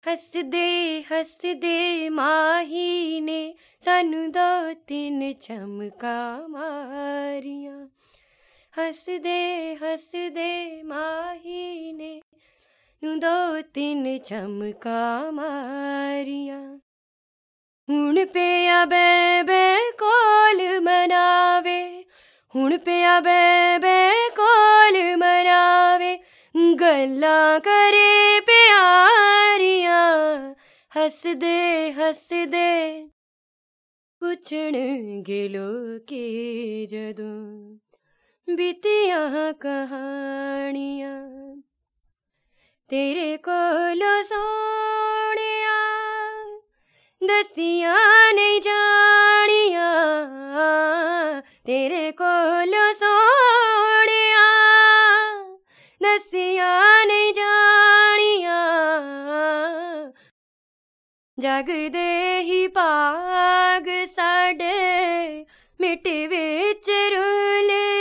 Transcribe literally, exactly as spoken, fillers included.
हसदे हसदे माही ने सानू दो तीन चमका मारियां। हसदे हसदे माही ने दो तीन चमका मारियां। हुण पिया बै बै कोल मनावे, हुण पिया बै बै कोल मनावे, गल्लां करे प्यारियां। हसदे हसदे पुछणगे लोकी जदों बीतियां कहानियां। तेरे कोलों सोहणिया दसियां नहीं जानियां, तेरे कोलों सोहणिया दसियां नहीं जानियां। जगदे ही भाग साडे मिट्टी विच रुल